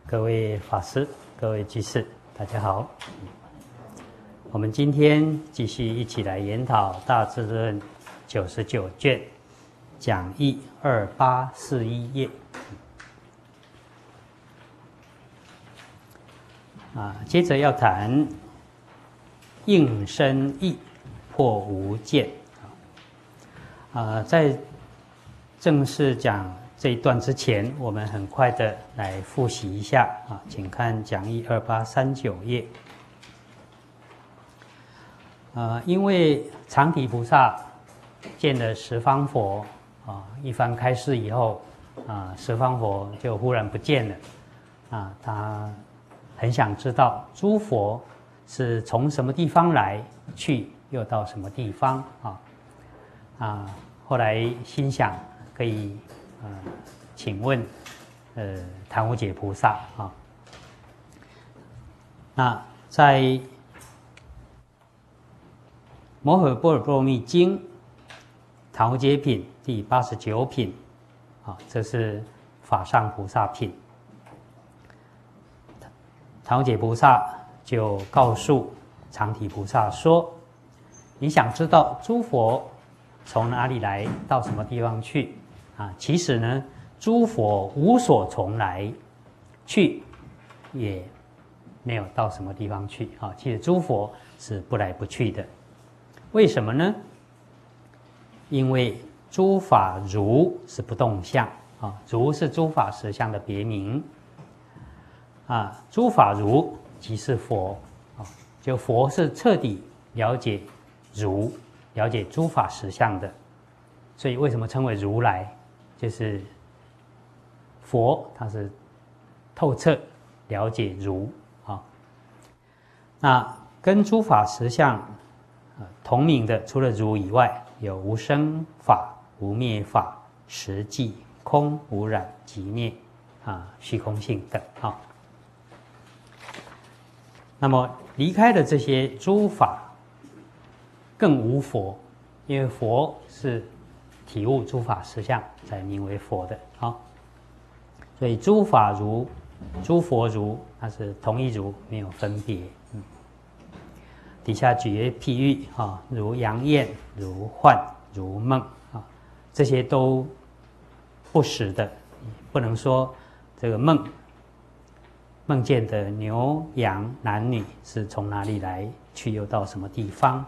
各位法师、各位居士，大家好。我们今天继续一起来研讨《大智论》99卷讲义2841页。接着要谈应身意破无见。在正式讲这一段之前，我们很快的来复习一下请看讲义2839页。因为常体菩萨见了十方佛一番开示以后十方佛就忽然不见了他很想知道诸佛是从什么地方来，去又到什么地方后来心想可以请问檀无解菩萨那在《摩诃般若波罗蜜经》檀无解品第89品这是法上菩萨品。檀无解菩萨就告诉常体菩萨说，你想知道诸佛从哪里来到什么地方去其实呢，诸佛无所从来，去也没有到什么地方去其实诸佛是不来不去的。为什么呢？因为诸法如是不动相如是诸法实相的别名诸法如即是佛就佛是彻底了解如，了解诸法实相的。所以为什么称为如来，就是佛他是透彻了解如那跟诸法实相同名的，除了如以外，有无生法、无灭法、实际、空、无染、即灭虚空性等那么离开了这些诸法，更无佛，因为佛是体悟诸法实相才名为佛的所以诸法如、诸佛如，它是同一如，没有分别底下举些譬喻如阳焰、如幻、如梦这些都不实的，不能说这个梦见的牛羊男女是从哪里来，去又到什么地方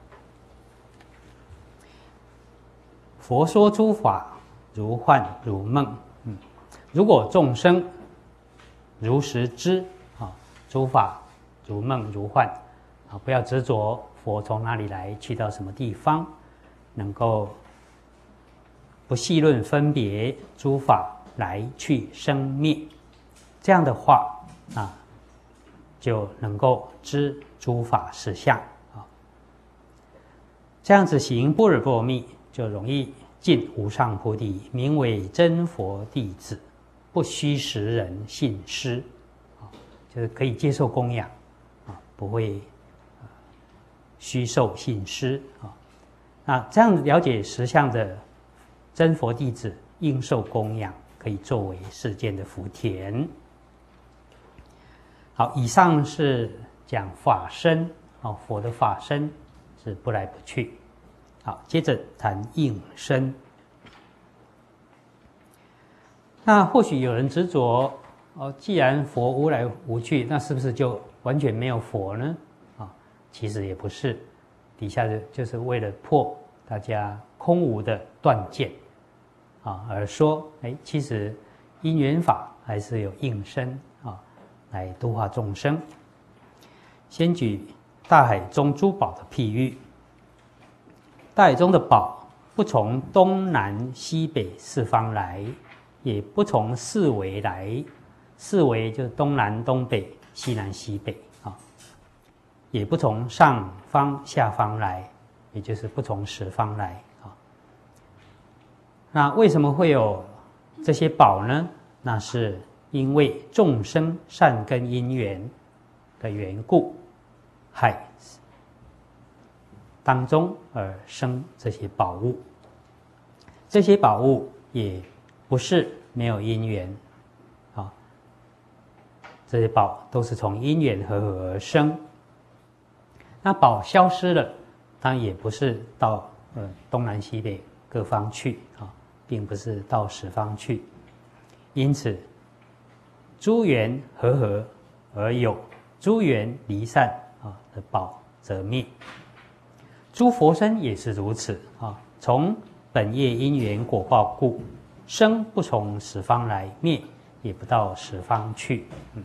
佛说诸法如幻如梦如果众生如实知诸法如梦如幻不要执着佛从哪里来，去到什么地方，能够不细论分别诸法来去生灭，这样的话就能够知诸法实相这样子行般若波罗蜜，就容易进无上菩提，名为真佛弟子，不虚实人信施就是可以接受供养不会虚受信施那这样了解实相的真佛弟子，应受供养，可以作为世间的福田。好，以上是讲法身佛的法身是不来不去。好，接着谈应身。那或许有人执着既然佛无来无去，那是不是就完全没有佛呢？其实也不是，底下就是为了破大家空无的断见而说其实因缘法还是有应身来度化众生。先举大海中诸宝的譬喻，大海中的宝不从东南西北四方来，也不从四维来，四维就是东南东北西南西北也不从上方下方来，也就是不从十方来那为什么会有这些宝呢？那是因为众生善根因缘的缘故，当中而生这些宝物。这些宝物也不是没有因缘这些宝都是从因缘和合而生。那宝消失了，当然也不是到东南西北各方去啊，并不是到十方去。因此，诸缘和合而有，诸缘离散的宝则灭。诸佛身也是如此啊，从本业因缘果报故，生不从十方来，灭也不到十方去。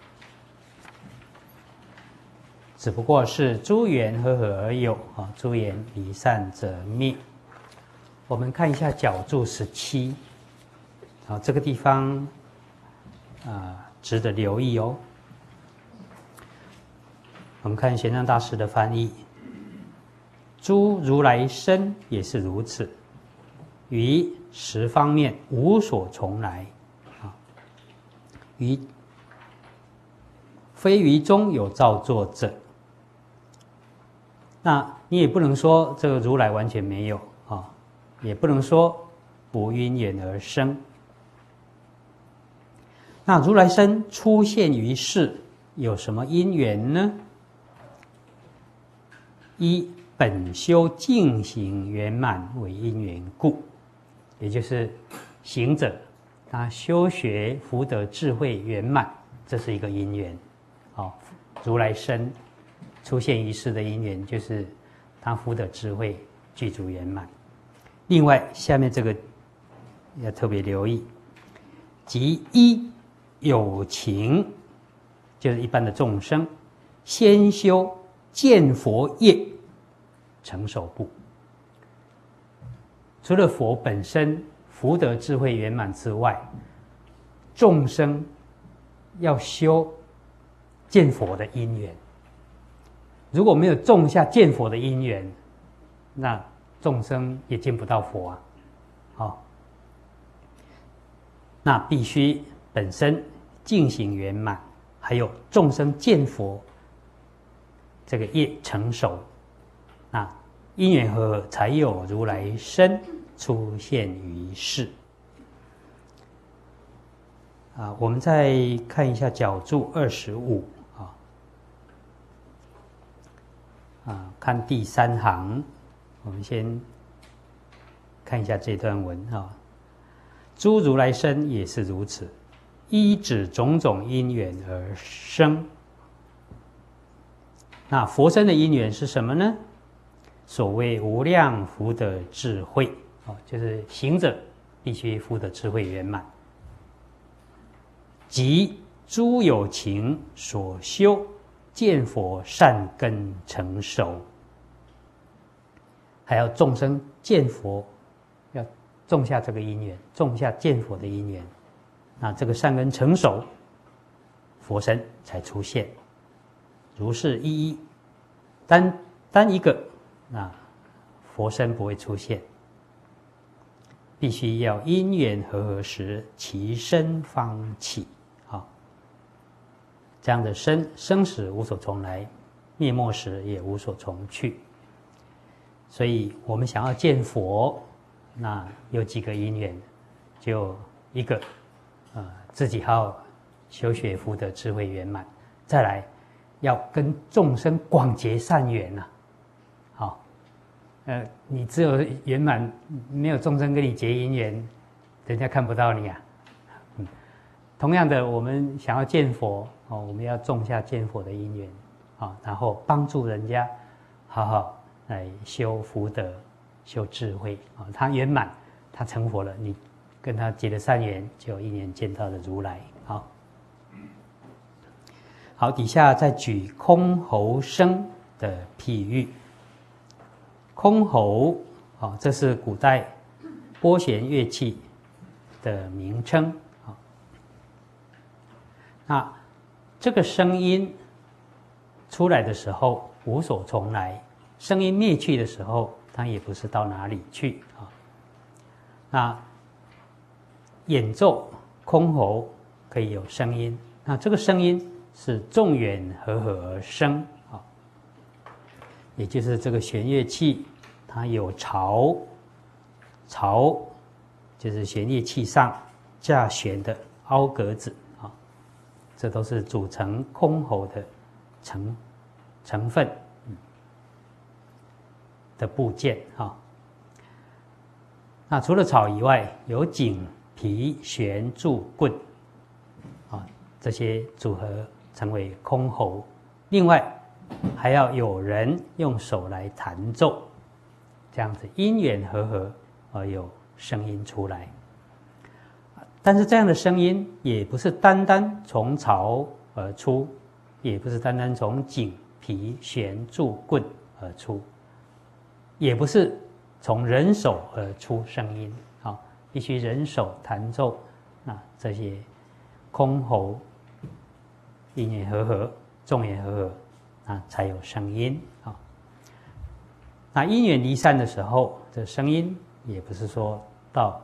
只不过是诸缘和合而有啊，诸缘离散则灭。我们看一下角注17，这个地方值得留意哦。我们看玄奘大师的翻译，诸如来身也是如此，于十方面无所从来，非于中有造作者。那你也不能说这个如来完全没有啊，也不能说无因缘而生。那如来身出现于世，有什么因缘呢？一本修净行圆满为因缘故，也就是行者他修学福德智慧圆满，这是一个因缘。如来身出现于世的因缘，就是他福德智慧具足圆满。另外，下面这个要特别留意，即一有情，就是一般的众生，先修见佛业成熟部。除了佛本身福德智慧圆满之外，众生要修见佛的因缘。如果没有种下见佛的因缘，那众生也见不到佛啊。那必须本身净行圆满，还有众生见佛这个业成熟，那因缘和合才有如来身出现于世。我们再看一下角注25。看第3行，我们先看一下这段文诸如来身也是如此，依止种种因缘而生。那佛身的因缘是什么呢？所谓无量福德智慧，就是行者必须福德智慧圆满，即诸有情所修见佛善根成熟，还要众生见佛，要种下这个因缘，种下见佛的因缘，那这个善根成熟，佛身才出现。如是一单一个，那佛身不会出现，必须要因缘和合时，其身方起。这样的生死无所从来，灭没时也无所从去。所以我们想要见佛，那有几个因缘，就一个，自己好修学福德智慧圆满，再来要跟众生广结善缘你只有圆满，没有众生跟你结因缘，人家看不到你同样的，我们想要见佛我们要种下见佛的因缘然后帮助人家好好来修福德、修智慧他圆满，他成佛了，你跟他结了善缘，就有因缘见到了如来。好，底下再举箜篌声的譬喻。箜篌这是古代拨弦乐器的名称那这个声音出来的时候无所从来，声音灭去的时候，它也不是到哪里去那演奏箜篌可以有声音，那这个声音是众缘和合而生也就是这个弦乐器它有槽就是弦乐器上架弦的凹格子这都是组成箜篌的成分的部件啊。那除了草以外，有锦、皮、弦、柱、棍啊，这些组合成为箜篌。另外还要有人用手来弹奏，这样子因缘和合而有声音出来。但是这样的声音也不是单单从草而出，也不是单单从锦、皮、弦、柱、棍而出，也不是从人手而出声音，必须人手弹奏，那这些箜篌因缘和合，众缘和合，那才有声音啊。那因缘离散的时候，这声音也不是说到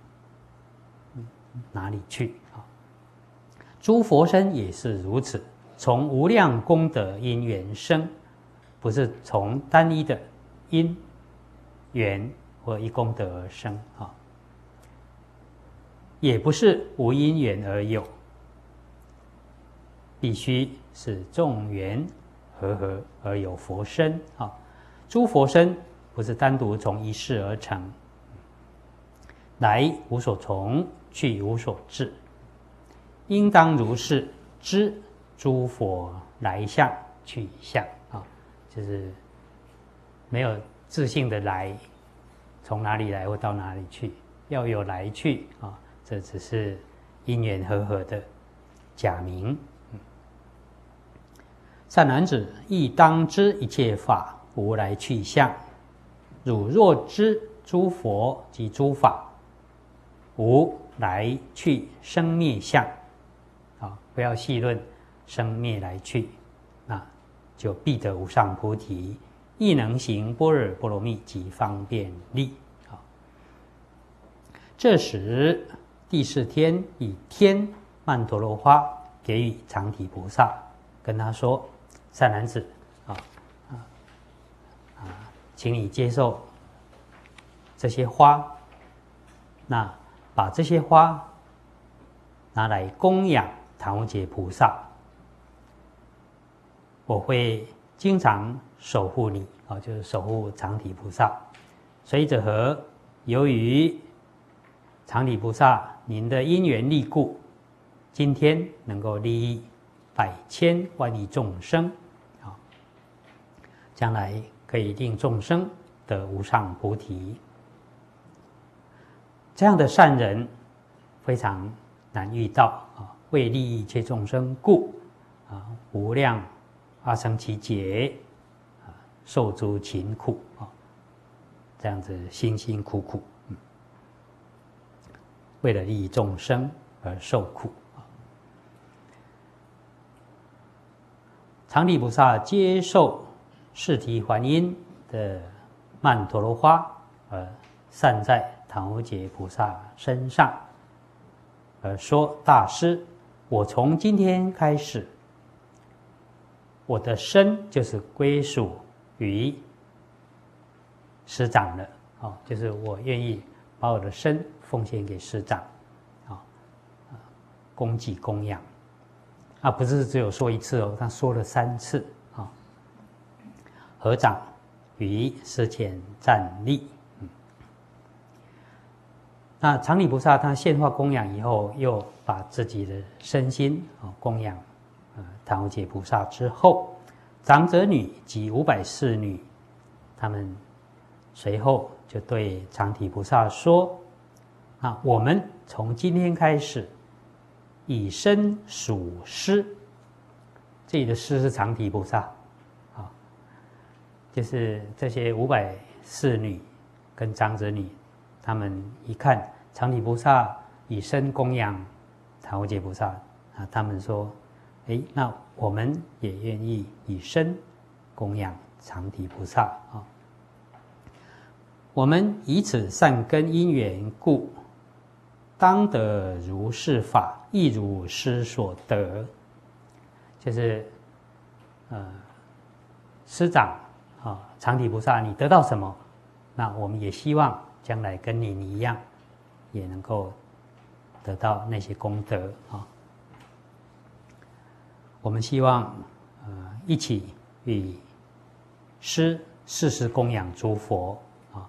哪里去啊。诸佛身也是如此，从无量功德因缘生，不是从单一的因缘或一功德而生啊，也不是无因缘而有，必须是众缘和合而有佛身啊。诸佛身不是单独从一事而成，来无所从，去无所至，应当如是知诸佛来相去相啊，就是没有自性的来，从哪里来或到哪里去，要有来去啊，这只是因缘和合的假名。善男子，亦当知一切法无来去相。汝若知诸佛及诸法无来去生灭相，不要细论生灭来去，那就必得无上菩提，亦能行般若波罗蜜及方便力。这时第四天，以天曼陀罗花给予常提菩萨，跟他说：善男子请你接受这些花，那把这些花拿来供养唐无节菩萨，我会经常守护你，就是守护常提菩萨。随着和，由于常提菩萨您的因缘力故，今天能够利益百千万亿众生，将来可以令众生得无上菩提。这样的善人非常难遇到为利益一切众生故无量阿僧祇劫受诸勤苦这样子辛辛苦苦为了利益众生而受苦。常提菩萨接受释提还因的曼陀罗花而散在唐无节菩萨身上，而说：大师，我从今天开始，我的身就是归属于师长了，就是我愿意把我的身奉献给师长，供给供养，不是只有说一次他说了3次合掌于师前站立。那常提菩萨他现化供养以后，又把自己的身心供养唐无节菩萨之后，长者女及500侍女，他们随后就对常提菩萨说：我们从今天开始以身属师。这里的师是常提菩萨就是这些500侍女跟长者女，他们一看常提菩萨以身供养唐无节菩萨他们说：那我们也愿意以身供养常提菩萨我们以此善根因缘故，当得如是法，亦如师所得。就是师长常提菩萨你得到什么，那我们也希望将来跟你一样，也能够得到那些功德我们希望一起与师世世供养诸佛啊，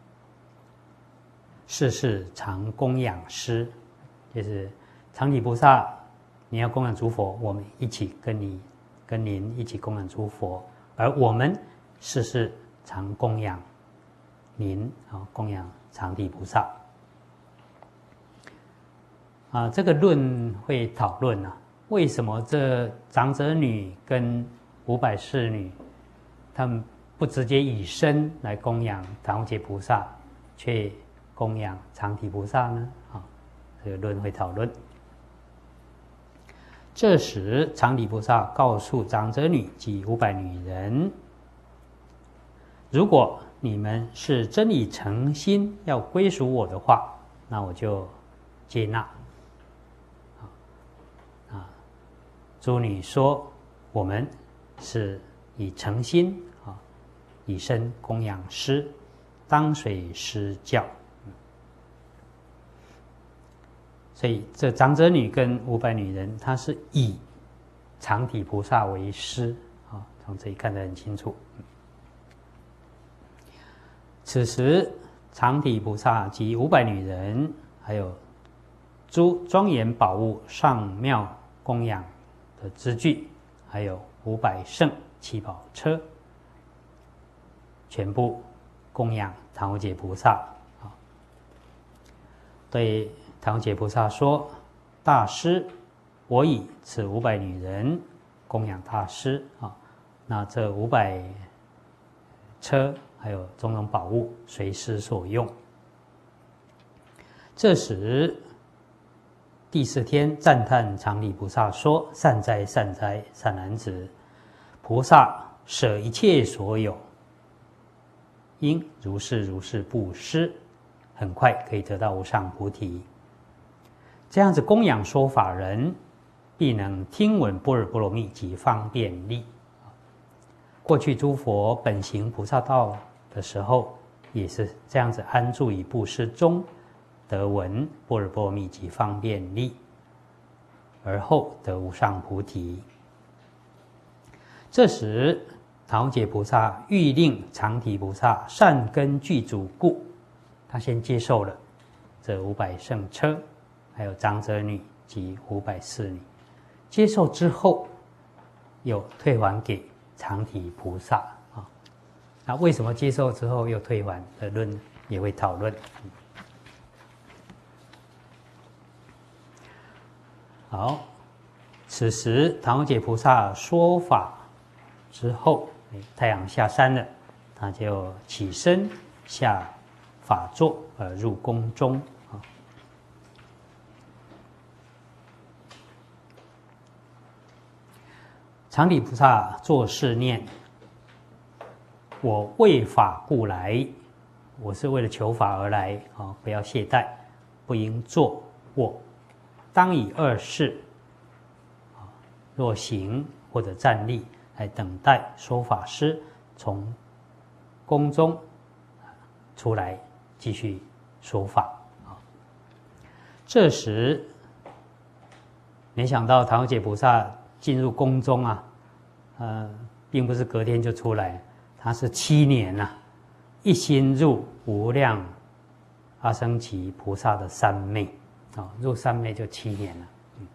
世世常供养师，就是常体菩萨，你要供养诸佛，我们一起跟您一起供养诸佛，而我们世世常供养您啊，供养常体菩萨。这个论会讨论为什么这长者女跟500侍女，他们不直接以身来供养唐杰菩萨，却供养常体菩萨呢？这个论会讨论。这时，常体菩萨告诉长者女及500女人：如果你们是真理诚心要归属我的话，那我就接纳。诸女说：我们是以诚心以身供养师，当随师教。所以这长者女跟500女人，她是以常体菩萨为师从这里看得很清楚。此时常体菩萨及500女人，还有诸庄严宝物上妙供养的资具，还有500乘七宝车，全部供养唐无节菩萨对唐无节菩萨说：大师，我以此500女人供养大师那这500车还有种种宝物随师所用。这时第4天赞叹常体菩萨说：善哉善哉，善男子，菩萨舍一切所有，应如是如是布施，很快可以得到无上菩提。这样子供养说法人，必能听闻般若波罗蜜及方便利。过去诸佛本行菩萨道的时候，也是这样子安住于布施中，得闻般若波罗蜜及方便利，而后得无上菩提。这时唐杰菩萨欲令常体菩萨善根具足故，他先接受了这500乘车，还有长者女及500侍女。接受之后，又退还给常体菩萨那为什么接受之后又退还的论也会讨论。好，此时唐杰菩萨说法之后，太阳下山了，他就起身下法座而入宫中常体菩萨作是念：我为法故来，我是为了求法而来不要懈怠，不应坐卧，当以2事若行或者站立，来等待说法师从宫中出来继续说法这时没想到唐杰菩萨进入宫中并不是隔天就出来，他是7年一心入无量阿僧祇菩萨的三昧入三昧就7年了。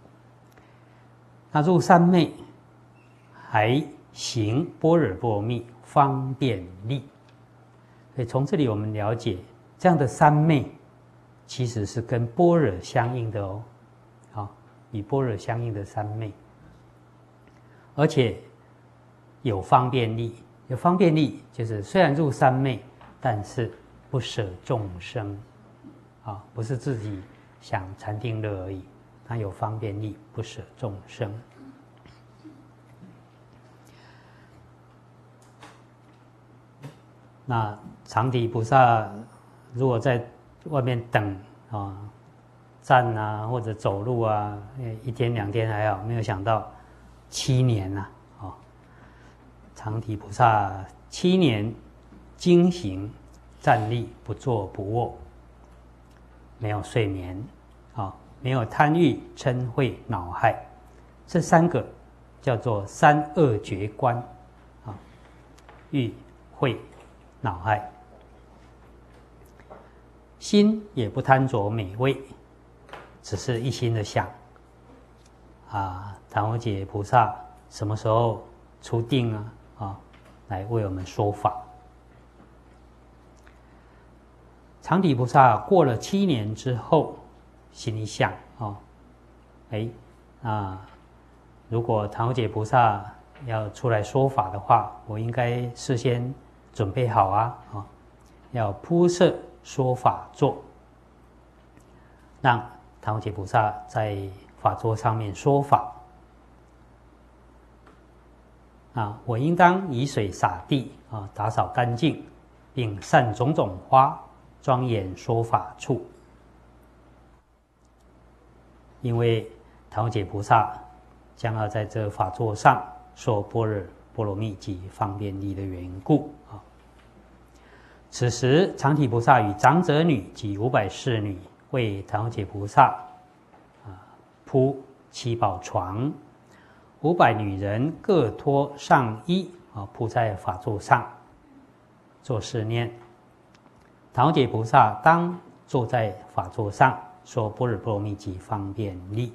那入三昧还行般若波罗蜜方便利，所以从这里我们了解，这样的三昧其实是跟般若相应的与般若相应的三昧，而且有方便利。有方便利就是虽然入三昧，但是不舍众生不是自己想禅定乐而已，它有方便利，不舍众生。那常体菩萨如果在外面等站或者走路1天2天还好，没有想到7年常体菩萨7年精行站立不坐不卧，没有睡眠没有贪欲嗔恚恼害，这3个叫做三恶绝观啊，欲、慧、恼、爱。心也不贪着美味，只是一心的想唐侯解菩萨什么时候出定来为我们说法。长体菩萨过了7年之后，心里想如果唐侯解菩萨要出来说法的话，我应该事先准备好要铺设说法座，让唐侯解菩萨在法座上面说法。我应当以水洒地打扫干净，并散种种花，庄严说法处。因为唐侯解菩萨将要在这法座上说般若波罗蜜及方便力的缘故此时长体菩萨与长者女及500侍女为唐侯解菩萨铺7宝床，500女人各脱上衣铺在法座上做示念。唐侯解菩萨当坐在法座上说般若波罗蜜及方便力。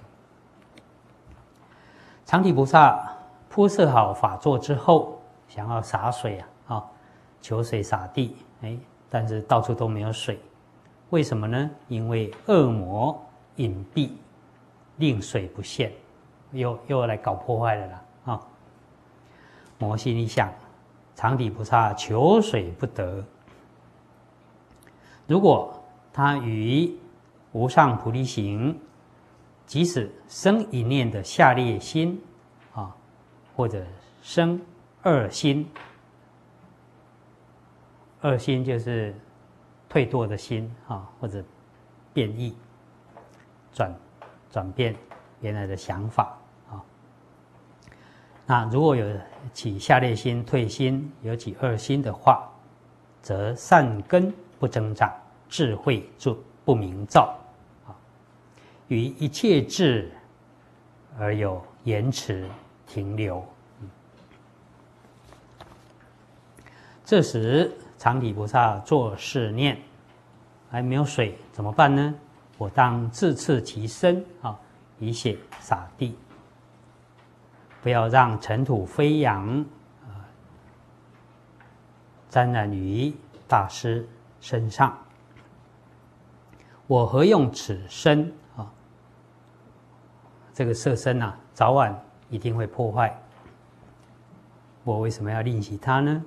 长体菩萨铺设好法座之后，想要洒水求水洒地，但是到处都没有水，为什么呢？因为恶魔隐蔽，令水不现，又来搞破坏了啦魔心里想，长体菩萨求水不得，如果他于无上菩提行，即使生一念的下劣心或者生恶心，恶心就是退堕的心或者变异转变原来的想法那如果有起下劣心、退心，有起恶心的话，则善根不增长，智慧就不明照于一切智而有延迟停留。这时长体菩萨作示念，还没有水怎么办呢？我当自刺其身以血洒地，不要让尘土飞扬沾染于大师身上。我何用此身这个色身早晚一定会破坏，我为什么要吝惜它呢？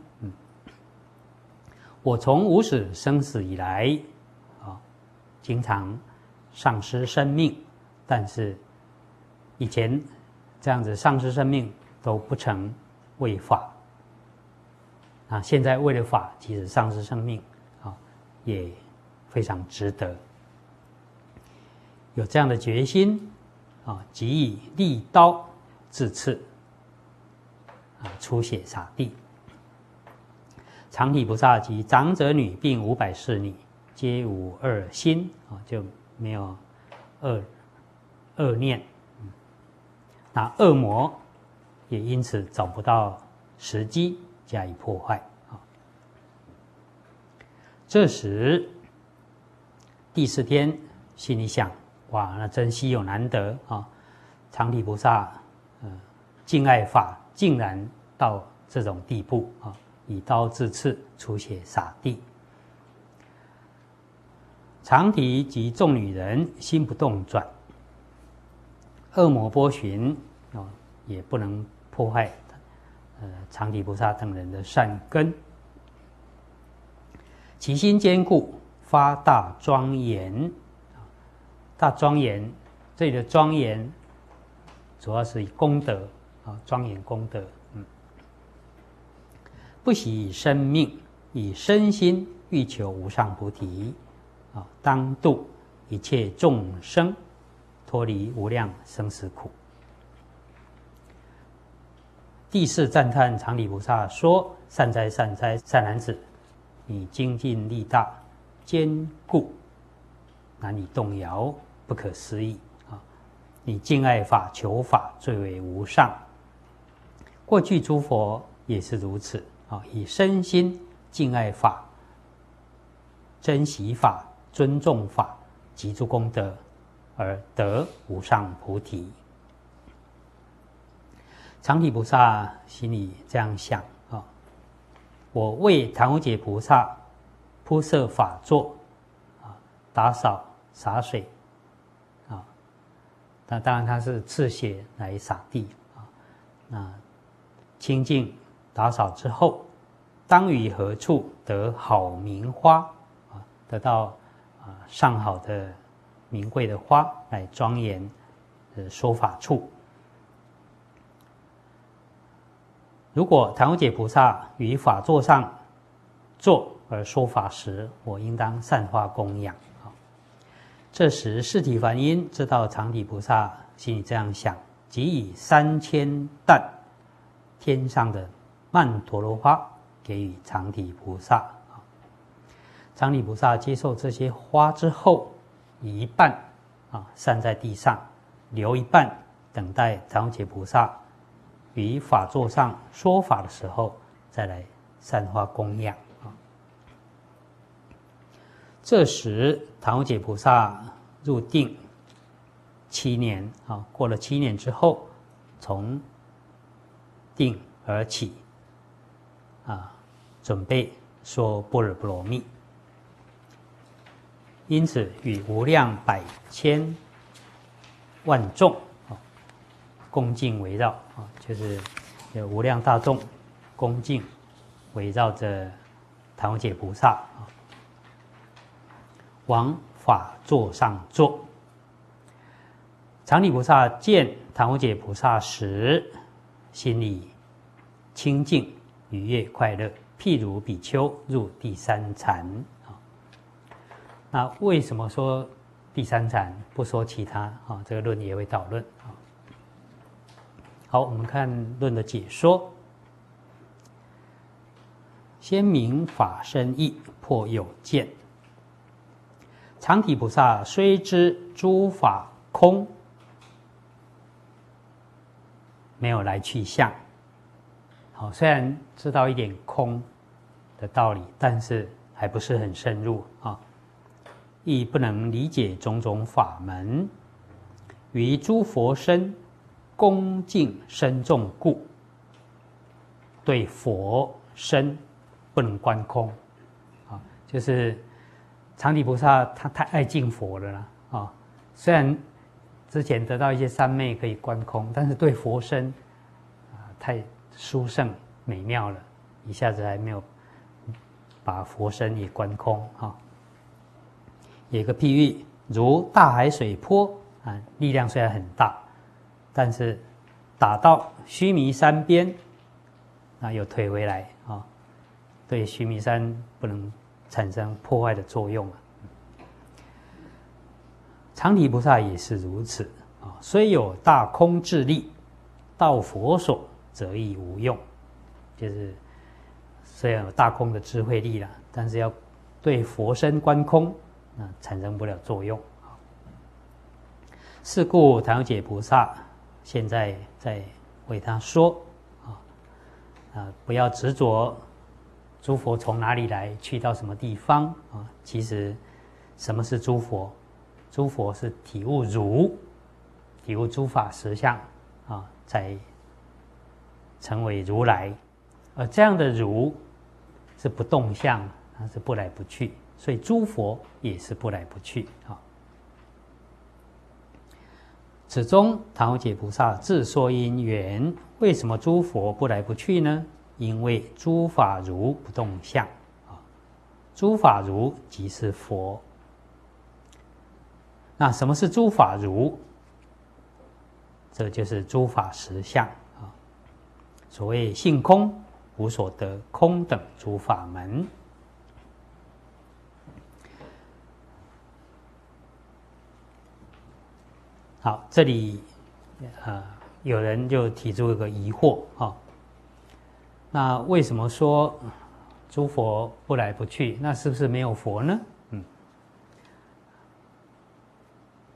我从无始生死以来经常丧失生命，但是以前这样子丧失生命都不曾为法现在为了法，即使丧失生命也非常值得。有这样的决心即以利刀自刺出血洒地。长体菩萨及长者女并500侍女，皆无恶心就没有恶念那恶魔也因此找不到时机加以破坏这时第4天心里想，哇，那真稀有难得长体菩萨敬爱法竟然到这种地步以刀自刺，出血洒地。长体及众女人心不动转，恶魔波旬也不能破坏长体菩萨等人的善根。其心坚固，发大庄严。大庄严，这里的庄严主要是以功德庄严功德不惜以生命，以身心欲求无上菩提当度一切众生，脱离无量生死苦。第4赞叹长体菩萨说：善哉善哉，善男子，你精进力大，坚固，难以动摇，不可思议你敬爱法求法最为无上， 过去诸佛也是如此啊，以身心敬爱法、珍惜法、尊重法及诸功德而得无上菩提。常体菩萨心里这样想啊，我为檀无解菩萨铺设法座啊，打扫洒水啊，那当然他是赤血来洒地啊，那清净打扫之后，当于何处得好名花啊？得到上好的名贵的花来庄严说法处。如果檀无解菩萨于法座上坐而说法时，我应当散发供养。这时释提梵音知道常体菩萨心里这样想，即以3000担天上的曼陀罗花给予常体菩萨。常体菩萨接受这些花之后，以一半散在地上，留一半等待檀无解菩萨于法座上说法的时候再来散发供养。这时檀无解菩萨入定7年过了7年之后，从定而起准备说般若波罗蜜。因此与无量百千万众恭敬围绕就是有无量大众恭敬围绕着檀无解菩萨往法座上坐。常体菩萨见檀无解菩萨时，心里清净愉悦快乐，譬如比丘入第三禅。那为什么说第三禅，不说其他这个论也会讨论。好，我们看论的解说。先明法身义，破有见。常体菩萨虽知诸法空，没有来去相。虽然知道一点空的道理，但是还不是很深入亦不能理解种种法门，于诸佛身恭敬深重故，对佛身不能观空就是常体菩萨他太爱敬佛了啦虽然之前得到一些三昧可以观空，但是对佛身太殊胜美妙了，一下子还没有把佛身也观空有一个譬喻，如大海水波力量虽然很大，但是打到须弥山边又退回来对须弥山不能产生破坏的作用常体菩萨也是如此虽有大空智力，到佛所则亦无用。就是虽然有大空的智慧力了，但是要对佛身观空产生不了作用。是故檀无解菩萨现在在为他说不要执着诸佛从哪里来，去到什么地方其实什么是诸佛？诸佛是体悟如，体悟诸法实相才成为如来。而这样的如是不动相，它是不来不去，所以诸佛也是不来不去此中檀无解菩萨自说因缘，为什么诸佛不来不去呢？因为诸法如不动相诸法如即是佛。那什么是诸法如？这就是诸法实相所谓性空无所得，空等诸法门。好，这里有人就提出一个疑惑那为什么说诸佛不来不去？那是不是没有佛呢？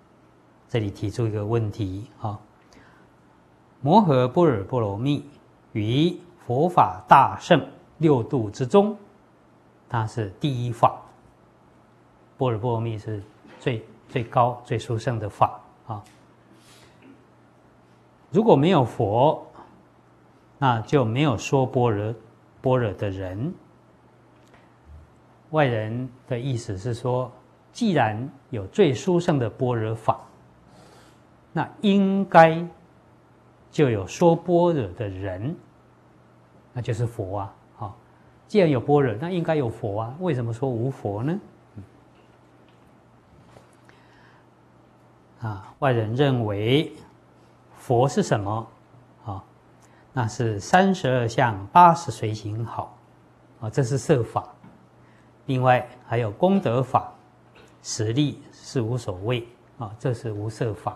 这里提出一个问题摩诃般若波罗蜜于佛法大圣六度之中，它是第一法。般若波罗蜜是最高最殊胜的法啊。如果没有佛，那就没有说般若的人。外人的意思是说，既然有最殊胜的般若法，那应该就有说般若的人，那就是佛啊。好，既然有般若，那应该有佛啊。为什么说无佛呢？外人认为佛是什么？那是32相80随行好，这是色法。另外还有功德法、实力是无所谓，这是无色法。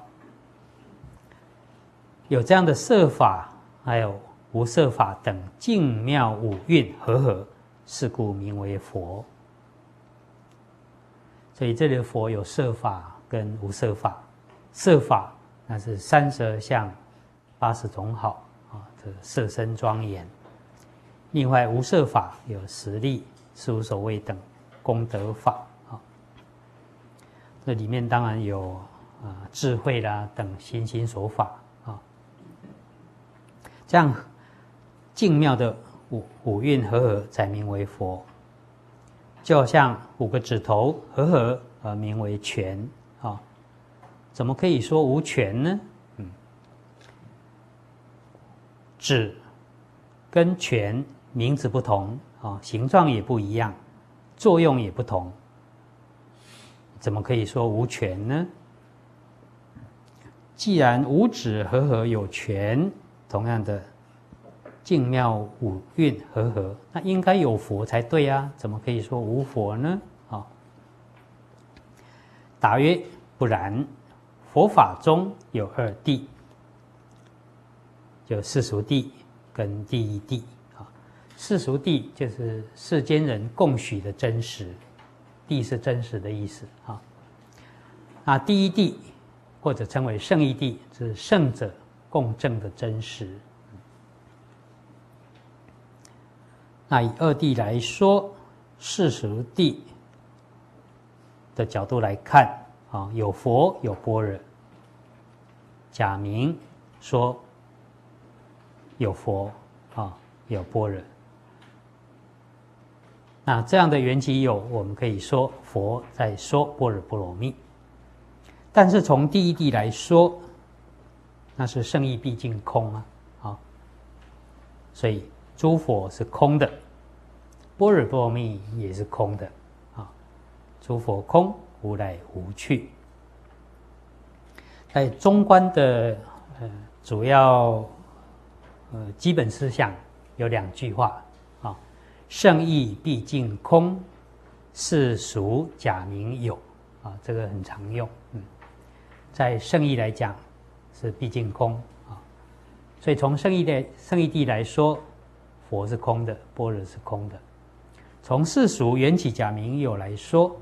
有这样的色法，还有无色法等净妙五蕴和合，是故名为佛。所以这里的佛有色法跟无色法。色法那是32相80种好，这色身庄严。另外无色法有实力是无所谓等功德法，这里面当然有智慧啦等心心所法，这样净妙的五蕴和合才名为佛。就好像5个指头和合而名为拳，怎么可以说无拳呢？指跟拳名字不同，形状也不一样，作用也不同，怎么可以说无拳呢？既然五指和合有拳，同样的净妙五蕴和合，那应该有佛才对啊，怎么可以说无佛呢？答曰：不然，佛法中有2谛，就世俗谛跟第一谛。世俗谛就是世间人共许的真实，谛是真实的意思。那第一谛或者称为圣义谛，是圣者共证的真实。那以2谛来说，世俗谛的角度来看，有佛有般若。假名说有佛有般若，那这样的缘起有，我们可以说佛在说般若波罗蜜。但是从第一谛来说，那是圣义毕竟空啊，所以诸佛是空的，般若波罗蜜也是空的诸佛空，无来无去。在中观的主要基本思想有2句话圣义毕竟空，世俗假名有这个很常用。在圣义来讲是毕竟空所以从圣义谛来说，佛是空的，般若是空的。从世俗缘起假名有来说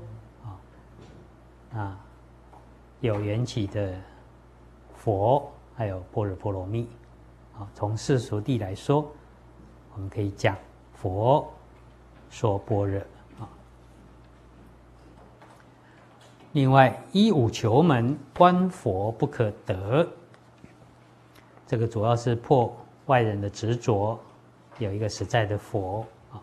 有缘起的佛，还有般若波罗蜜。从世俗谛来说，我们可以讲佛说般若。另外，依五求门观佛不可得，这个主要是破外人的执着，有一个实在的佛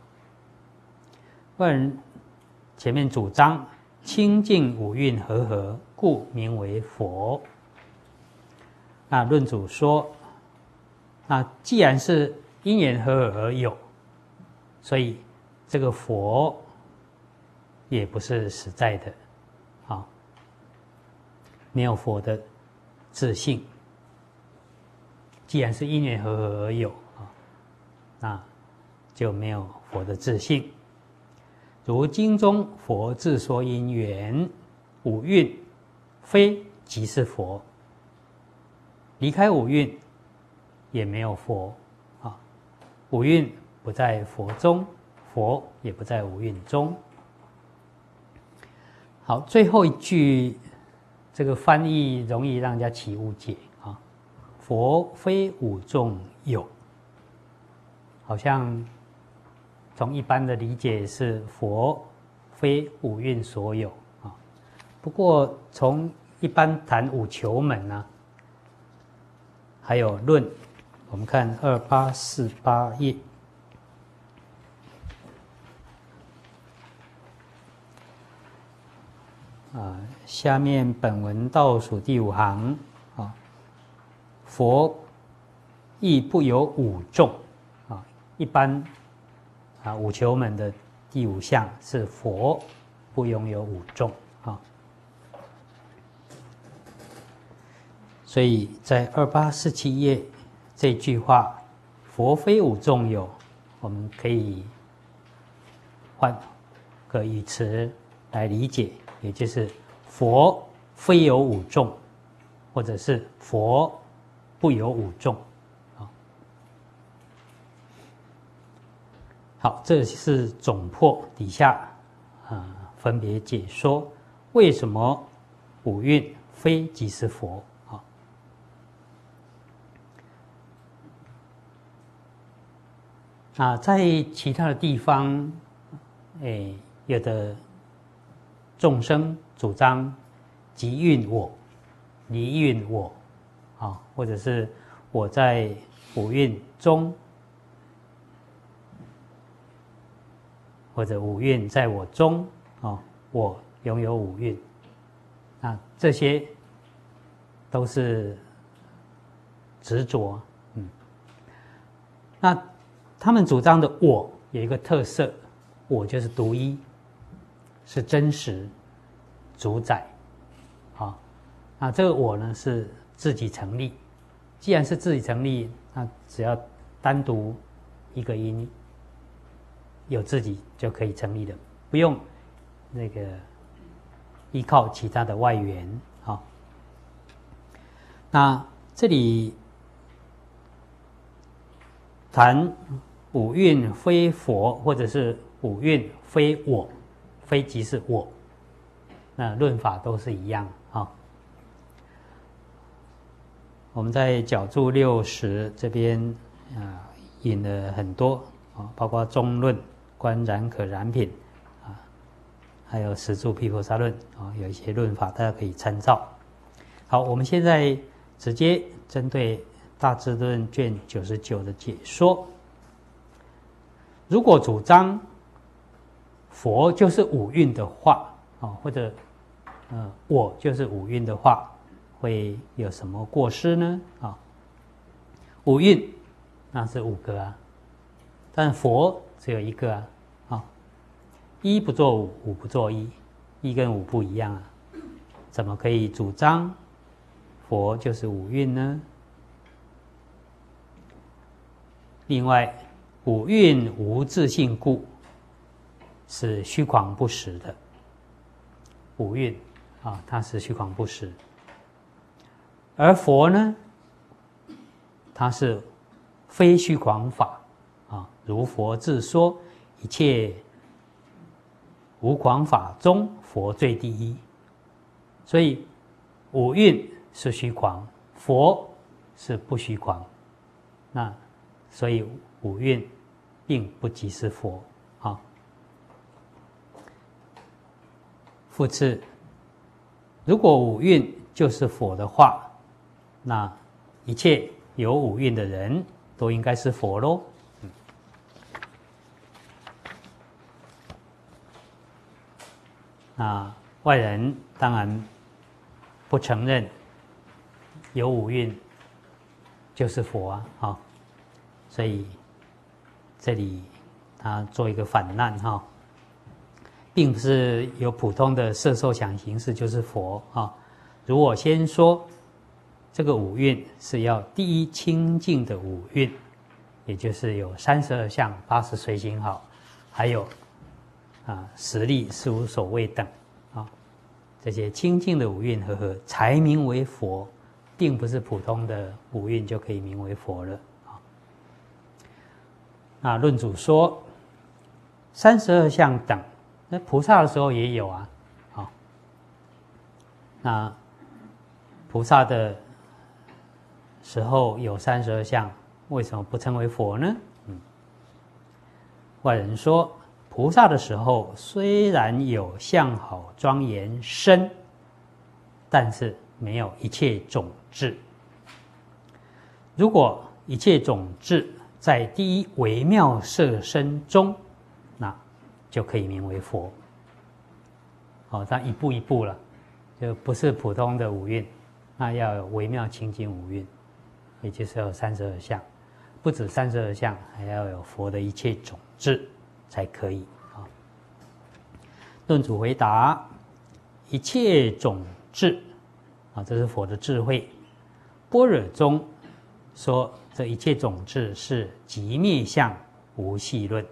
外人前面主张清净五蕴和合，故名为佛。那论主说，那既然是因缘和合而有，所以这个佛也不是实在的没有佛的自性。既然是因缘和合而有那就没有佛的自性。如经中佛自说因缘，五蕴非即是佛，离开五蕴也没有佛五蕴不在佛中，佛也不在五蕴中。好，最后一句这个翻译容易让人家起误解佛非五众有好像从一般的理解是佛非五蕴所有啊。不过从一般谈五求门呢，还有论，我们看2848页。下面本文倒数第5行啊，佛亦不有五众啊。一般五求门的第5项是佛不拥有五众啊。所以在2847页这句话“佛非五众有”，我们可以换个语词来理解，也就是佛非有五众，或者是佛不有五众。好，这是总破底下分别解说为什么五蕴非即是佛在其他的地方，有的众生主张即蕴我、离蕴我，或者是我在五蕴中，或者五蕴在我中，我拥有五蕴，这些都是执着。那他们主张的我有一个特色，我就是独一，是真实主宰。那这个我呢是自己成立，既然是自己成立，那只要单独一个因有自己就可以成立的，不用那个依靠其他的外缘。那这里谈五蕴非佛，或者是五蕴非我，非即是我，那论法都是一样。我们在角注60这边引了很多，包括中论、观然可燃品还有十住毗婆沙论有一些论法大家可以参照。好，我们现在直接针对大智论卷99的解说。如果主张佛就是五蕴的话，或者我就是五蕴的话，会有什么过失呢？五蕴那是5个但佛只有1个一不做五，五不做一，一跟五不一样怎么可以主张佛就是五蕴呢？另外，五蕴无自性故，是虚诳不实的。五蕴它是虚诳不实，而佛呢，它是非虚诳法如佛自说，一切无诳法中，佛最第一。所以五蕴是虚诳，佛是不虚诳。那所以五蕴并不即是佛。复次，如果五蕴就是佛的话，那一切有五蕴的人都应该是佛咯。那外人当然不承认有五蕴就是佛所以这里他做一个反难并不是有普通的色受想行识就是佛如果先说这个五蕴是要第一清净的五蕴，也就是有32相、80随行好，还有实力事无所谓等这些清净的五蕴合才名为佛，并不是普通的五蕴就可以名为佛了那论主说32相等，那菩萨的时候也有那菩萨的时候有32相，为什么不称为佛呢？ 外人说，菩萨的时候虽然有相好庄严身，但是没有一切种智。如果一切种智在第一微妙色身中，那就可以名为佛。它一步一步了，就不是普通的五蕴，那要有微妙清净五蕴，也就是要有32相，不止32相，还要有佛的一切种智才可以。论主回答：一切种智，这是佛的智慧。般若中说，这一切种智是极灭相无系论。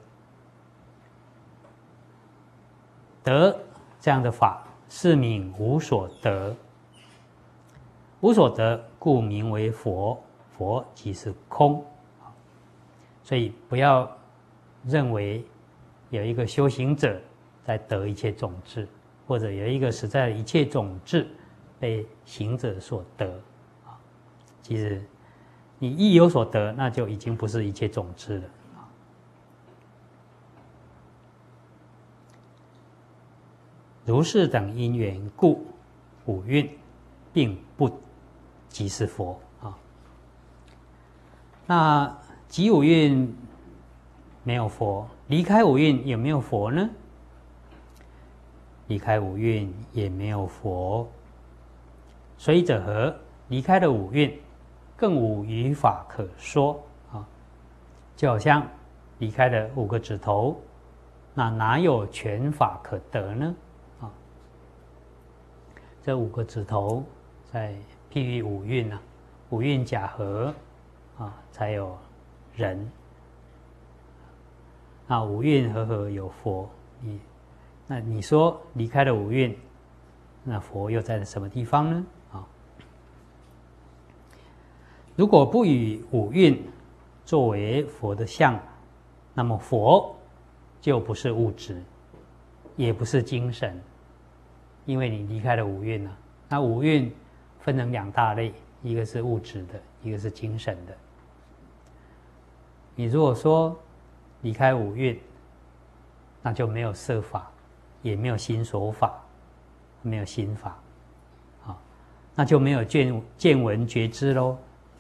得这样的法，是名无所得。无所得，故名为佛。佛即是空。所以不要认为有一个修行者在得一切种智，或者有一个实在的一切种智被行者所得。其实你一有所得，那就已经不是一切种智了。如是等因缘故，五蕴并不即是佛。那即五蕴没有佛，离开五蕴有没有佛呢？离开五蕴也没有佛。随者何？离开了五蕴，更无余法可说。就好像离开了5个指头，那哪有全法可得呢？这5个指头在譬喻五蕴五蕴假合才有人。那五蕴和合有佛，那你说离开了五蕴，那佛又在什么地方呢？如果不以五蕴作为佛的相，那么佛就不是物质，也不是精神。因为你离开了五蕴那五蕴分成2大类，一个是物质的，一个是精神的。你如果说离开五蕴，那就没有色法，也没有心所法，没有心法，那就没有见闻觉知咯。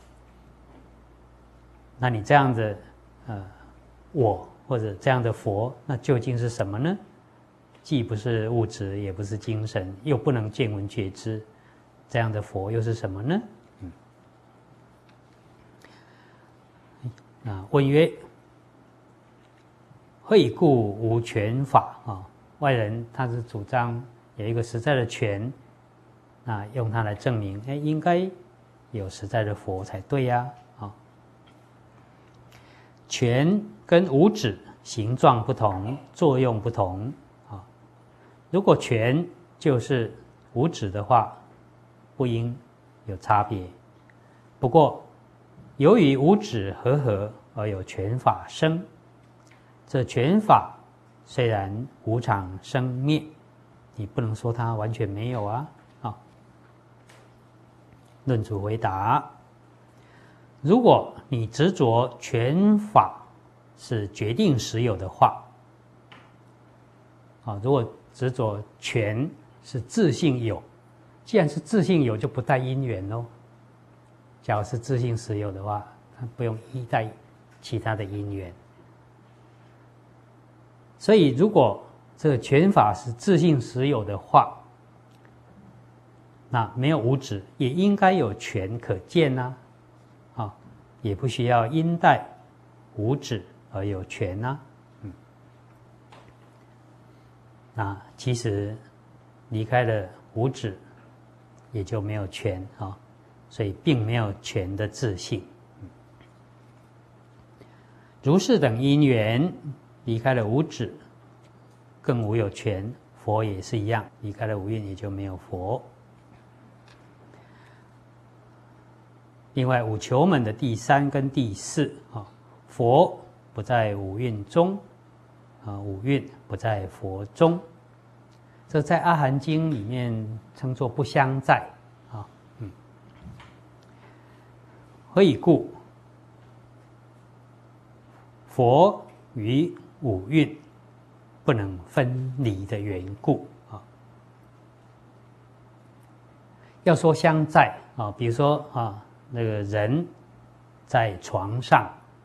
那你这样的我或者这样的佛，那究竟是什么呢？既不是物质，也不是精神，又不能见闻觉知，这样的佛又是什么呢？问曰：何以故无权法？外人他是主张有一个实在的权，用它来证明，应该有实在的佛才对呀。权跟无指形状不同，作用不同。如果权就是无指的话，不应有差别。不过，由于无指和合而有权法生，这权法虽然无常生灭，你不能说它完全没有啊。论主回答：如果你执着权法是决定实有的话，如果执着权是自性有，既然是自性有，就不带因缘咯。假如是自性实有的话，它不用依带其他的因缘。所以，如果这个权法是自性实有的话，那没有无指，也应该有权可见也不需要因带无指而有权那其实离开了无指，也就没有权所以并没有权的自性。如是等因缘，离开了无指，更无有权。佛也是一样，离开了五蕴，也就没有佛。另外五求门的第3跟第4佛不在五蕴中，五蕴不在佛中，这在阿含经里面称作不相在何以故？佛于五蕴不能分离的缘故啊。要说相在啊，比如说啊，那个人在床上，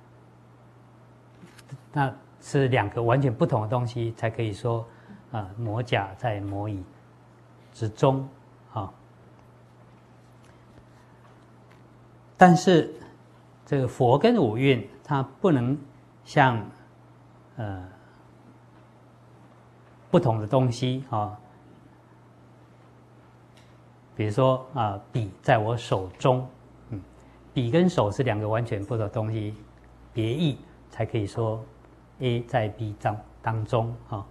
那是两个完全不同的东西，才可以说魔甲在魔乙之中啊。但是这个佛跟五蕴，它不能像不同的东西啊，比如说笔在我手中，笔跟手是两个完全不同的东西，别义才可以说 A 在 B 当中啊。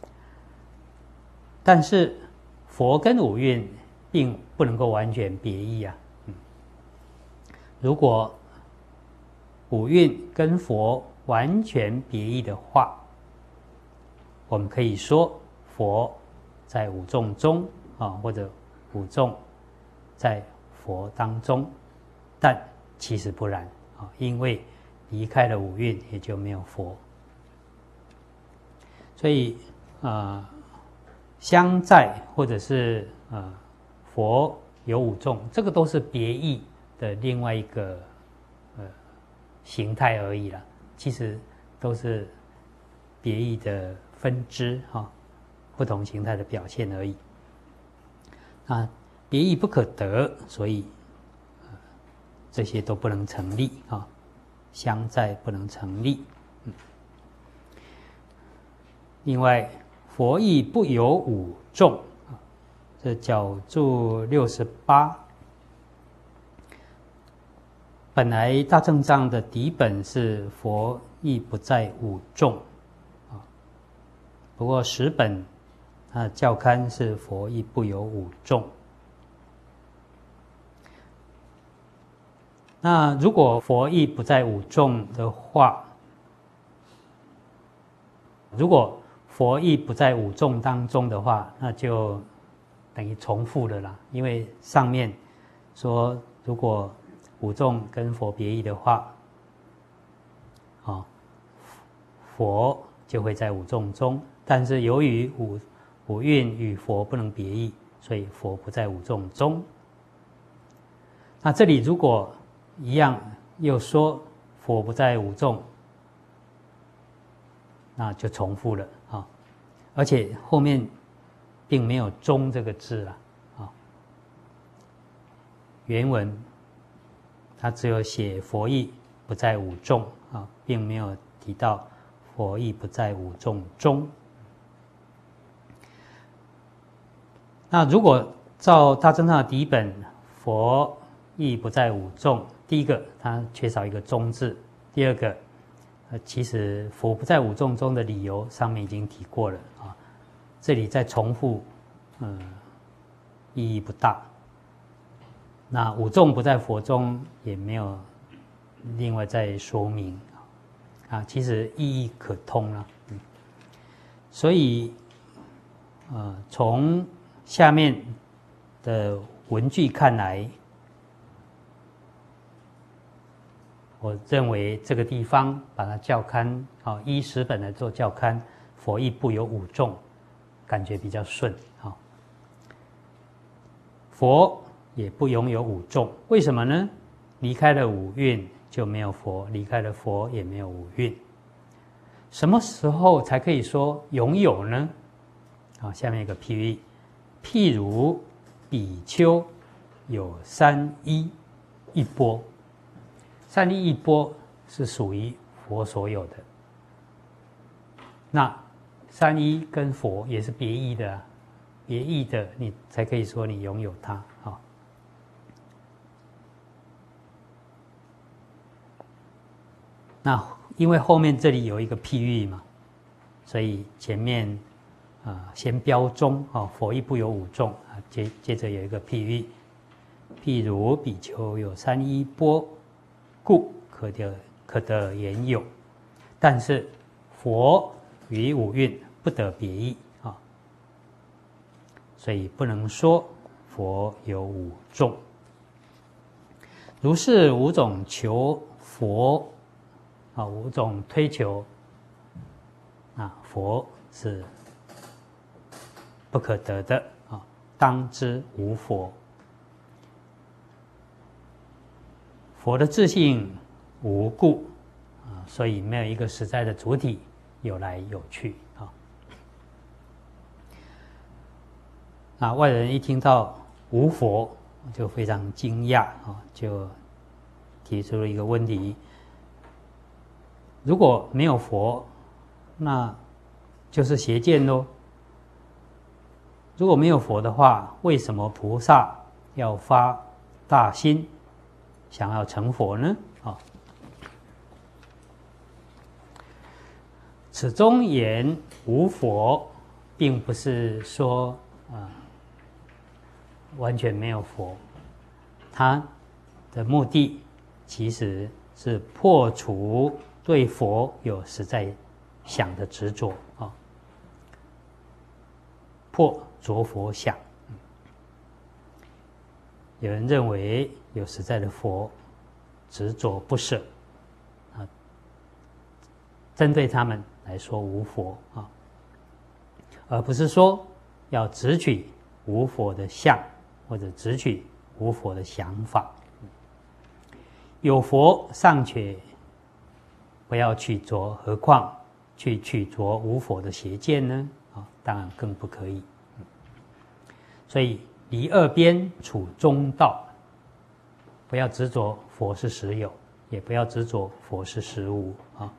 但是佛跟五蕴并不能够完全别义啊。如果五蕴跟佛完全别义的话，我们可以说佛在五众中或者五众在佛当中，但其实不然因为离开了五蕴，也就没有佛。所以相在或者是佛有五众，这个都是别义的另外一个形态而已啦，其实都是别义的分支不同形态的表现而已。别义不可得，所以这些都不能成立相在不能成立。另外，佛义不有五众，这角注68。本来大正藏的底本是佛义不在五众不过十本校勘是佛义不有五众。那如果佛义不在五众的话，如果佛义不在五众当中的话，那就等于重复了啦。因为上面说，如果五众跟佛别义的话，佛就会在五众中。但是由于五蕴与佛不能别义，所以佛不在五众中。那这里如果一样又说佛不在五众，那就重复了而且后面并没有中这个字原文它只有写佛义不在五众并没有提到佛义不在五众中。那如果照大正藏的底本，佛义不在五众，第一个它缺少一个中字，第二个其实佛不在五众中的理由上面已经提过了这里再重复意义不大。那五众不在佛中也没有另外再说明其实意义可通了所以从下面的文句看来，我认为这个地方把它校勘依十本来做校勘，佛义不有五众，感觉比较顺佛也不拥有五众，为什么呢？离开了五蕴就没有佛，离开了佛也没有五蕴。什么时候才可以说拥有呢？下面一个譬喻，譬如比丘有三衣一钵，三衣一钵是属于佛所有的。那三衣跟佛也是别义的别义的你才可以说你拥有它那因为后面这里有一个譬喻嘛，所以前面先标中佛义不有五众接着有一个譬喻，譬如比丘有三衣钵，故可得言有。但是佛与五蕴不得别义所以不能说佛有五众。如是五种求佛五种推求佛是不可得的啊，当知无佛。佛的自性无故啊，所以没有一个实在的主体有来有去啊。那外人一听到无佛，就非常惊讶啊，就提出了一个问题：如果没有佛，那就是邪见咯。如果没有佛的话，为什么菩萨要发大心，想要成佛呢？啊，此中言无佛，并不是说完全没有佛，他的目的其实是破除对佛有实在想的执着啊，破着佛想。有人认为有实在的佛执着不舍啊，针对他们来说无佛啊，而不是说要直取无佛的相，或者直取无佛的想法。有佛尚且不要去着，何况去取着无佛的邪见呢？啊，当然更不可以。所以离二边，处中道，不要执着佛是实有，也不要执着佛是实无啊。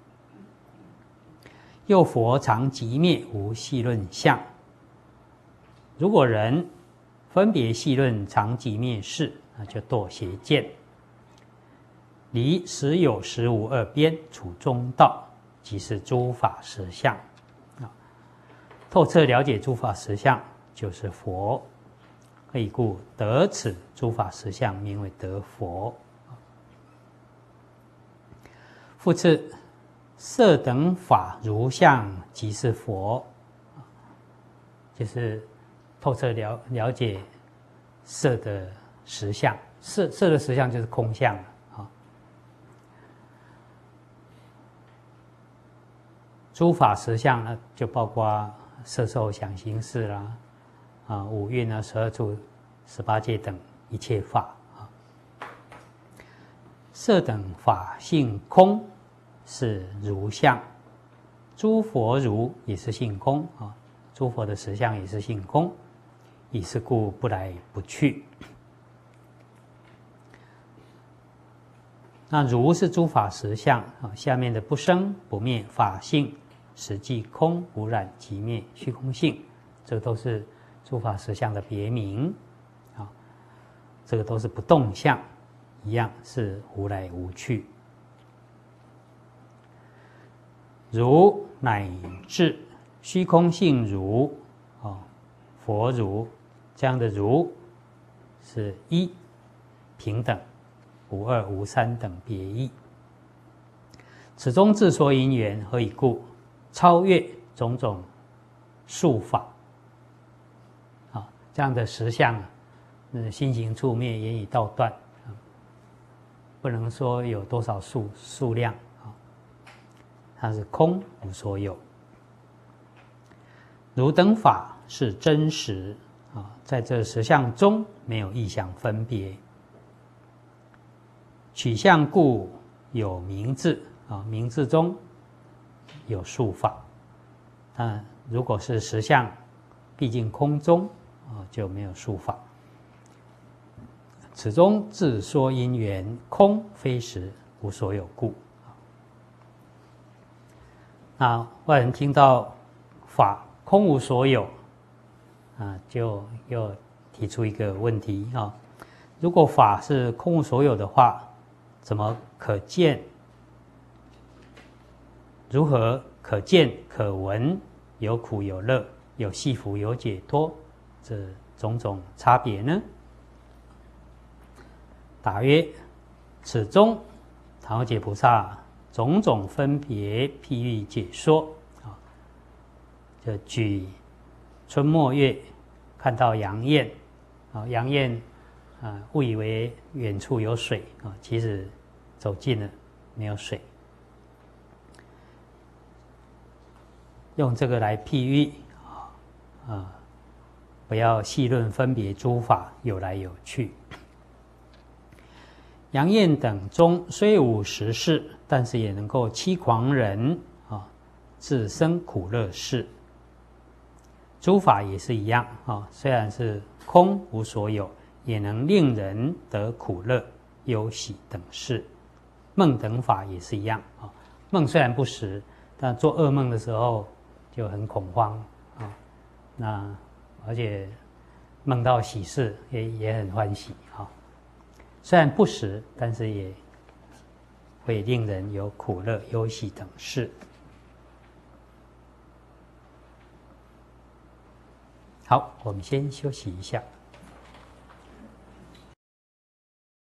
又佛常寂灭，无细论相。如果人分别细论常寂灭事，那就堕邪见。离实有实无二边，处中道，即是诸法实相啊。透彻了解诸法实相，就是佛。何以故？得此诸法实相，名为得佛。复次，色等法如相，即是佛。就是透彻了解色的实相，色的实相就是空相啊。诸法实相呢，就包括色受想行识啦。五蕴啊，12处、18界等一切法啊，色等法性空，是如相。诸佛如也是性空啊，诸佛的实相也是性空，以是故不来不去。那如是诸法实相啊，下面的不生不灭法性，实际空无染即灭虚空性，这都是诸法实相的别名啊，这个都是不动相，一样是无来无去。如乃至虚空性如佛如，这样的如是一平等，无二无三等别义。此中自说因缘，何以故？超越种种术法。这样的实相，心行处灭，言语道断，不能说有多少数量啊，它是空无所有。如等法是真实啊，在这实相中没有异想分别。取相故有名字啊，名字中有术法。但如果是实相，毕竟空中就没有术法。此中自说因缘，空非实，无所有故。那外人听到法空无所有就又提出一个问题啊：如果法是空无所有的话，怎么可见？如何可见可闻？有苦有乐，有系福有解脱，这种种差别呢？答曰：此中唐后解菩萨种种分别譬喻解说啊，就举春末月看到阳焰阳焰误以为远处有水其实走近了没有水。 用这个来譬喻不要细论分别诸法有来有去。杨晏等中虽无实事，但是也能够欺狂人自生苦乐事。诸法也是一样虽然是空无所有，也能令人得苦乐、忧喜等事。梦等法也是一样梦虽然不实，但做噩梦的时候就很恐慌那而且梦到喜事也很欢喜虽然不实，但是也会令人有苦乐、忧喜等事。好，我们先休息一下。